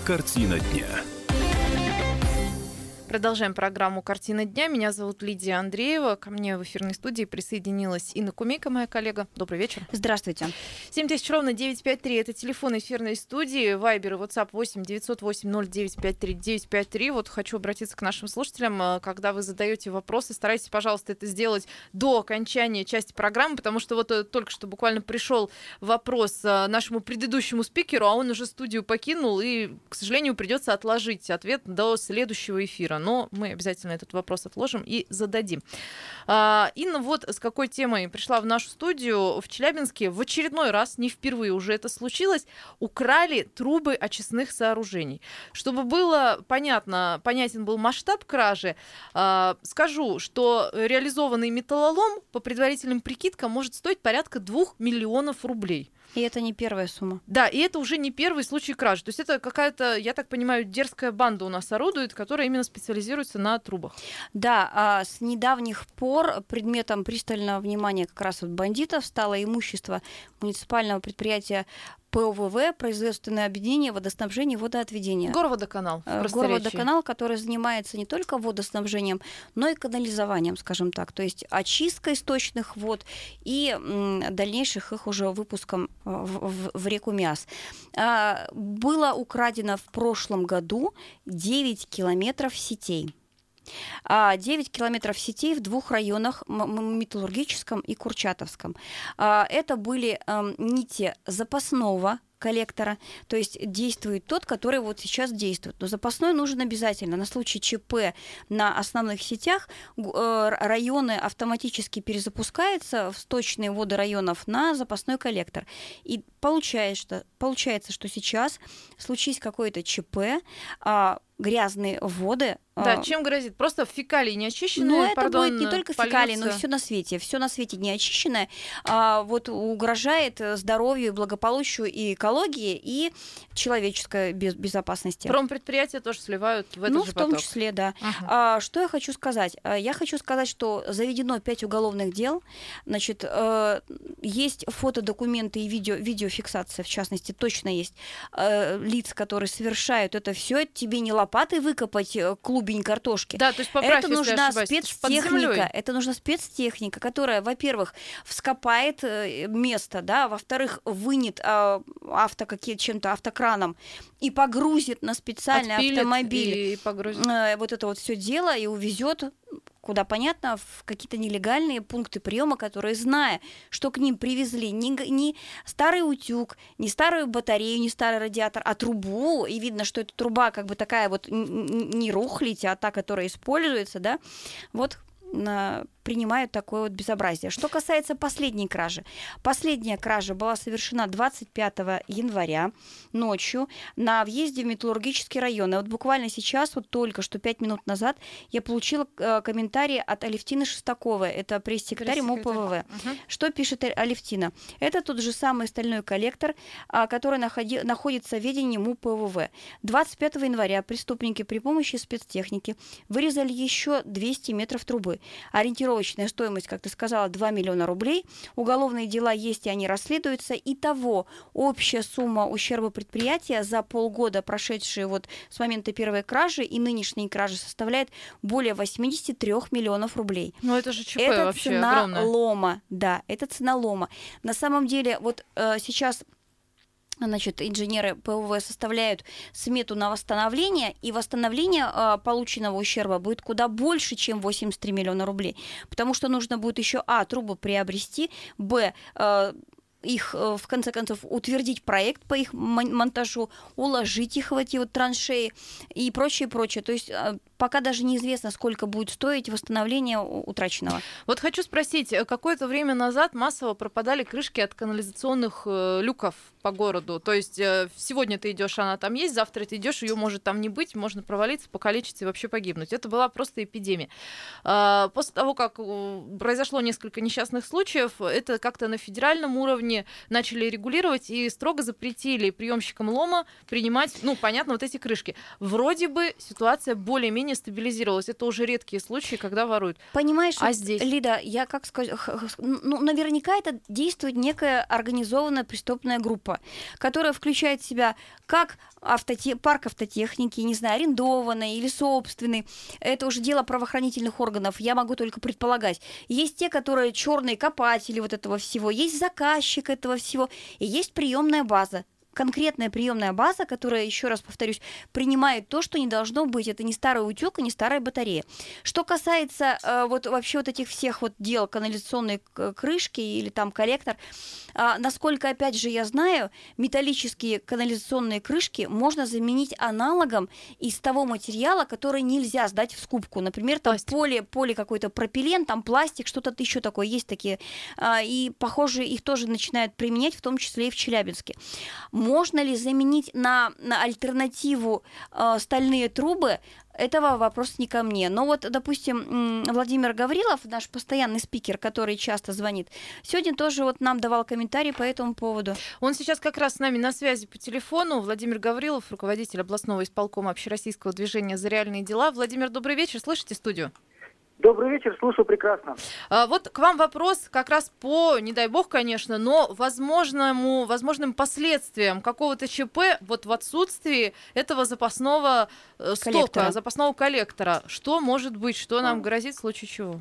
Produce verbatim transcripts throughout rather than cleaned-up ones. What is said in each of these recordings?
Картина дня. Продолжаем программу «Картина дня». Меня зовут Лидия Андреева. Ко мне в эфирной студии присоединилась Инна Кумейко, моя коллега. Добрый вечер. Здравствуйте. семь тысяч ровно девятьсот пятьдесят три. Это телефон эфирной студии. Вайбер и WhatsApp восемь девятьсот восемь ноль девять пять три девять пять три. Вот хочу обратиться к нашим слушателям. Когда вы задаете вопросы, старайтесь, пожалуйста, это сделать до окончания части программы, потому что вот только что буквально пришел вопрос нашему предыдущему спикеру, а он уже студию покинул, и, к сожалению, придется отложить ответ до следующего эфира. Но мы обязательно этот вопрос отложим и зададим. А, Инна вот с какой темой пришла в нашу студию. В Челябинске в очередной раз, не впервые уже это случилось, украли трубы очистных сооружений. Чтобы было понятно, понятен был масштаб кражи, а, скажу, что реализованный металлолом по предварительным прикидкам может стоить порядка двух миллионов рублей. И это не первая сумма. Да, и это уже не первый случай кражи. То есть это какая-то, я так понимаю, дерзкая банда у нас орудует, которая именно специализируется на трубах. Да, а с недавних пор предметом пристального внимания как раз вот бандитов стало имущество муниципального предприятия ПОВВ, производственное объединение водоснабжения и водоотведения. Горводоканал. Горводоканал, который занимается не только водоснабжением, но и канализованием, скажем так, то есть очисткой сточных вод и м, дальнейших их уже выпуском в, в, в реку Миас. А, было украдено в прошлом году девять километров сетей. девять километров сетей в двух районах, Металлургическом и Курчатовском. Это были нити запасного коллектора, то есть действует тот, который вот сейчас действует. Но запасной нужен обязательно. На случай ЧП на основных сетях районы автоматически перезапускаются в сточные воды районов на запасной коллектор. И получается, что, получается, что сейчас случись какое-то ЧП, грязные воды. Да, чем грозит? Просто фекалии не очищенные, Ну, это пардон, будет не только польются. фекалии, но все на свете. Все на свете не очищенное. А, вот угрожает здоровью, и благополучию и экологии, и человеческой без- безопасности. Промпредприятия тоже сливают в этот ну, же в том поток. числе, да. Uh-huh. А, что я хочу сказать? Я хочу сказать, что заведено пять уголовных дел. Значит, э, есть фотодокументы и видео, видеофиксация, в частности, точно есть э, лиц, которые совершают это все. Тебе не лопатой выкопать клубень картошки. Да, то есть поправь, это если нужна ошибаюсь, спецтехника. Это нужна спецтехника, которая, во-первых, вскопает место, да, во-вторых, вынет а, авто какие, чем-то автокраном и погрузит на специальный Отпилит автомобиль и погрузит. э, вот это вот все дело и увезет куда понятно, в какие-то нелегальные пункты приема, которые, зная, что к ним привезли не, не старый утюг, не старую батарею, не старый радиатор, а трубу, и видно, что эта труба как бы такая вот не рухлить, а та, которая используется, да, вот на, принимают такое вот безобразие. Что касается последней кражи. Последняя кража была совершена двадцать пятого января ночью на въезде в Металлургический район. И вот буквально сейчас, вот только что пять минут назад, я получила э, комментарий от Алевтины Шестаковой. Это пресс-секретарь МУПВВ. Uh-huh. Что пишет Алевтина? Это тот же самый стальной коллектор, э, который находи, находится в ведении МУПВВ. двадцать пятого января преступники при помощи спецтехники вырезали еще двести метров трубы. Ориентировочная стоимость, как ты сказала, два миллиона рублей. Уголовные дела есть, и они расследуются. Итого общая сумма ущерба предприятия за полгода, прошедшие вот с момента первой кражи и нынешней кражи, составляет более восемьдесят три миллионов рублей. Ну это же ЧП это вообще цена огромная. лома. Да, это цена лома. На самом деле, вот э, сейчас... Значит, инженеры ПОВВ составляют смету на восстановление, и восстановление э, полученного ущерба будет куда больше, чем восемьдесят три миллиона рублей, потому что нужно будет еще а. трубы приобрести, б. Э, их, в конце концов, утвердить проект по их монтажу, уложить их в эти вот траншеи и прочее, прочее. То есть пока даже неизвестно, сколько будет стоить восстановление утраченного. Вот хочу спросить, какое-то время назад массово пропадали крышки от канализационных э, люков по городу. То есть э, сегодня ты идешь, она там есть, завтра ты идешь, ее может там не быть, можно провалиться, покалечиться и вообще погибнуть. Это была просто эпидемия. Э, после того, как произошло несколько несчастных случаев, это как-то на федеральном уровне начали регулировать и строго запретили приемщикам лома принимать, ну, понятно, вот эти крышки. Вроде бы ситуация более-менее более-менее стабилизировалось. Это уже редкие случаи, когда воруют. Понимаешь, а вот, здесь? Лида, я как сказать, ну, наверняка это действует некая организованная преступная группа, которая включает в себя как автоте... парк автотехники, не знаю, арендованный или собственный. Это уже дело правоохранительных органов, я могу только предполагать. Есть те, которые черные копатели вот этого всего, есть заказчик этого всего, и есть приемная база. Конкретная приемная база, которая, еще раз повторюсь, принимает то, что не должно быть. Это не старый утюг и не старая батарея. Что касается э, вот вообще вот этих всех вот дел канализационной крышки или там коллектор, э, насколько, опять же, я знаю, металлические канализационные крышки можно заменить аналогом из того материала, который нельзя сдать в скупку. Например, там поле, поле какой-то пропилен, там пластик, что-то еще такое. Есть такие. Э, и, похоже, их тоже начинают применять, в том числе и в Челябинске. Можно ли заменить на, на альтернативу э, стальные трубы? Этого вопрос не ко мне. Но вот, допустим, Владимир Гаврилов, наш постоянный спикер, который часто звонит, сегодня тоже вот нам давал комментарий по этому поводу. Он сейчас как раз с нами на связи по телефону. Владимир Гаврилов, руководитель областного исполкома общероссийского движения «За реальные дела». Владимир, добрый вечер. Слышите студию? Добрый вечер, слушаю прекрасно. А, вот к вам вопрос как раз по, не дай бог, конечно, но возможному, возможным последствиям какого-то ЧП вот в отсутствии этого запасного э, стока, запасного коллектора. Что может быть, что нам грозит в случае чего?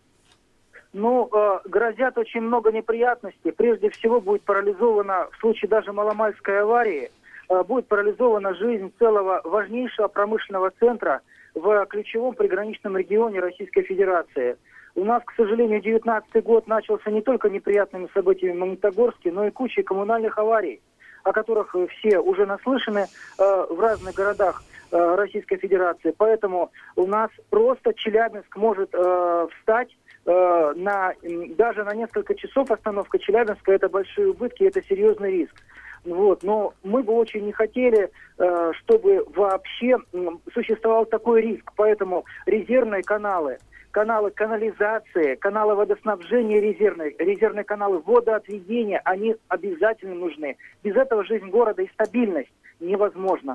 Ну, э, грозят очень много неприятностей. Прежде всего будет парализована, в случае даже маломальской аварии, э, будет парализована жизнь целого важнейшего промышленного центра в ключевом приграничном регионе Российской Федерации. У нас, к сожалению, девятнадцатый год начался не только неприятными событиями в Магнитогорске, но и кучей коммунальных аварий, о которых все уже наслышаны э, в разных городах э, Российской Федерации. Поэтому у нас просто Челябинск может э, встать э, на, даже на несколько часов. Остановка Челябинска — это большие убытки, это серьезный риск. Вот. Но мы бы очень не хотели, э, чтобы вообще э, существовал такой риск. Поэтому резервные каналы, каналы канализации, каналы водоснабжения резервные, резервные каналы водоотведения, они обязательно нужны. Без этого жизнь города и стабильность невозможна.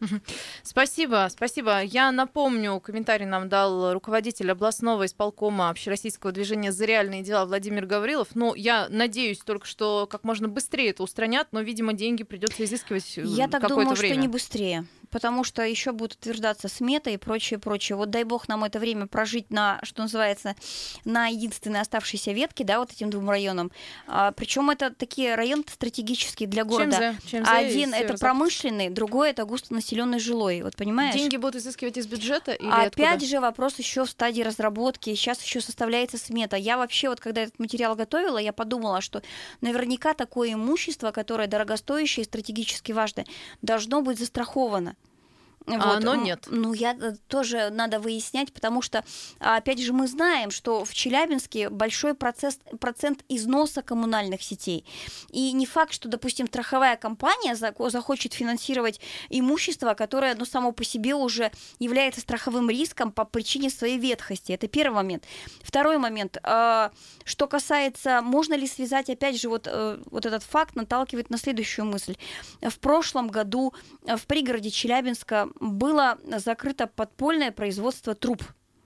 Спасибо, спасибо. Я напомню, комментарий нам дал руководитель областного исполкома общероссийского движения «За реальные дела» Владимир Гаврилов. Ну, я надеюсь только, что как можно быстрее это устранят, но, видимо, деньги придется изыскивать какое-то время. Я так думаю, что не быстрее, потому что еще будут утверждаться смета и прочее, прочее. Вот дай бог нам это время прожить на, что называется, на единственной оставшейся ветке, да, вот этим двум районам. А, причем это такие районы стратегические для города. Чем за, чем Один это промышленный, другой это густонаселенный жилой. Вот понимаешь? Деньги будут изыскивать из бюджета или Опять откуда? же вопрос еще в стадии разработки. Сейчас еще составляется смета. Я вообще вот когда этот материал готовила, я подумала, что наверняка такое имущество, которое дорогостоящее и стратегически важное, должно быть застраховано. Вот. А, но нет. Ну, я тоже надо выяснять, потому что, опять же, мы знаем, что в Челябинске большой процесс, процент износа коммунальных сетей. И не факт, что, допустим, страховая компания захочет финансировать имущество, которое, ну, само по себе уже является страховым риском по причине своей ветхости. Это первый момент. Второй момент. Что касается, можно ли связать, опять же, вот, вот этот факт наталкивает на следующую мысль. В прошлом году в пригороде Челябинска было закрыто подпольное производство труб.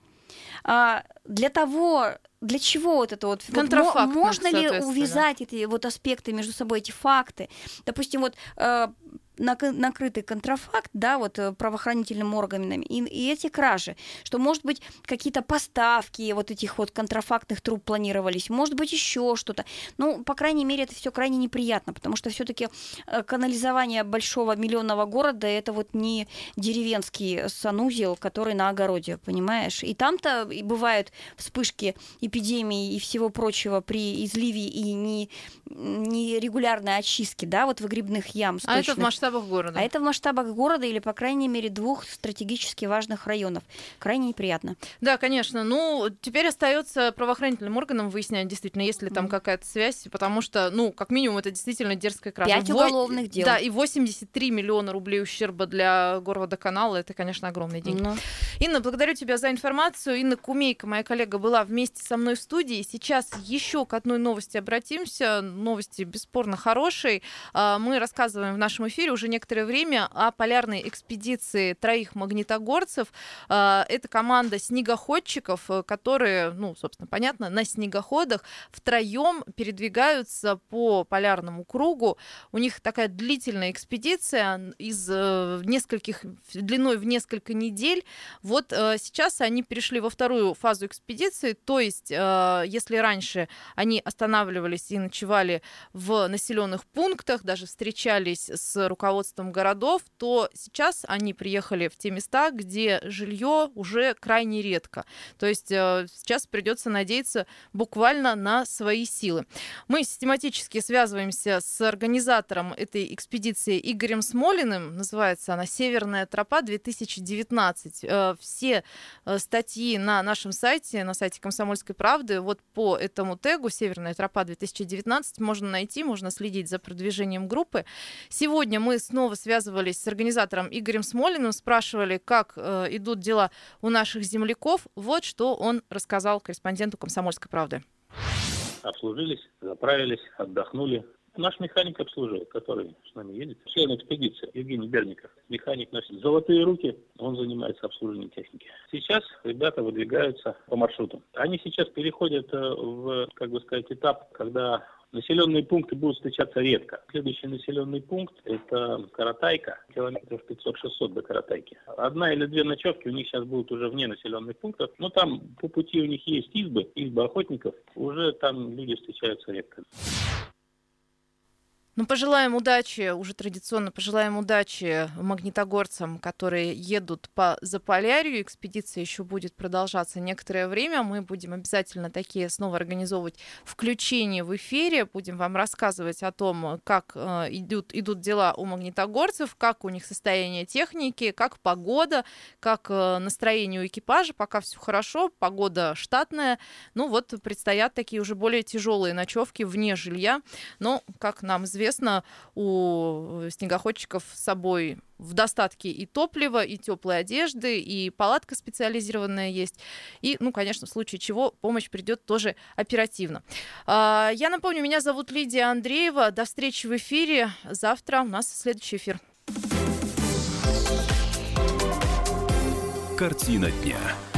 А, для того, для чего вот это вот? Контрафактно, вот можно ли увязать эти вот аспекты между собой, эти факты? Допустим, вот э, накрытый контрафакт, да, вот правоохранительными органами, и, и эти кражи, что, может быть, какие-то поставки вот этих вот контрафактных труб планировались, может быть, еще что-то. Ну, по крайней мере, это все крайне неприятно, потому что все-таки канализование большого миллионного города — это вот не деревенский санузел, который на огороде, понимаешь? И там-то бывают вспышки эпидемии и всего прочего при изливе и не, нерегулярной очистке, да, вот выгребных ям сточных. А это в масштабах города. А это в масштабах города или, по крайней мере, двух стратегически важных районов. Крайне неприятно. Да, конечно. Ну, теперь остается правоохранительным органам выяснять, действительно, есть ли там mm. какая-то связь, потому что, ну, как минимум, это действительно дерзкая кража. Пять уголовных дел. Да, и восемьдесят три миллиона рублей ущерба для города Канала — это, конечно, огромные деньги. Mm. Инна, благодарю тебя за информацию. Инна Кумейко, моя коллега, была вместе со мной в студии. Сейчас еще к одной новости обратимся. Новости бесспорно хорошие. Мы рассказываем в нашем эфире уже некоторое время о полярной экспедиции троих магнитогорцев. Это команда снегоходчиков, которые, ну, собственно, понятно, на снегоходах втроем передвигаются по полярному кругу. У них такая длительная экспедиция из нескольких, длиной в несколько недель. Вот сейчас они перешли во вторую фазу экспедиции, то есть если раньше они останавливались и ночевали в населенных пунктах, даже встречались с руководством городов, то сейчас они приехали в те места, где жилье уже крайне редко. То есть сейчас придется надеяться буквально на свои силы. Мы систематически связываемся с организатором этой экспедиции Игорем Смолиным. Называется она «Северная тропа две тысячи девятнадцать». Все статьи на нашем сайте, на сайте «Комсомольской правды», вот по этому тегу «Северная тропа две тысячи девятнадцать» можно найти, можно следить за продвижением группы. Сегодня мы снова связывались с организатором Игорем Смолиным, спрашивали, как э, идут дела у наших земляков. Вот что он рассказал корреспонденту «Комсомольской правды». Обслужились, заправились, отдохнули. Наш механик обслуживает, который с нами едет. Член экспедиции Евгений Берников. Механик носит золотые руки, он занимается обслуживанием техники. Сейчас ребята выдвигаются по маршруту. Они сейчас переходят в, как бы сказать, этап, когда населенные пункты будут встречаться редко. Следующий населенный пункт – это Каратайка, километров пятьсот-шестьсот до Каратайки. Одна или две ночевки у них сейчас будут уже вне населенных пунктов, но там по пути у них есть избы, избы охотников, уже там люди встречаются редко. Ну, пожелаем удачи, уже традиционно пожелаем удачи магнитогорцам, которые едут по Заполярью. Экспедиция еще будет продолжаться некоторое время. Мы будем обязательно такие снова организовывать включения в эфире. Будем вам рассказывать о том, как э, идут, идут дела у магнитогорцев, как у них состояние техники, как погода, как э, настроение у экипажа. Пока все хорошо, погода штатная. Ну вот предстоят такие уже более тяжелые ночевки вне жилья. Но, как нам известно, Известно, у снегоходчиков с собой в достатке и топлива, и теплой одежды, и палатка специализированная есть. И, ну, конечно, в случае чего помощь придет тоже оперативно. Я напомню, меня зовут Лидия Андреева. До встречи в эфире. Завтра у нас следующий эфир. Картина дня.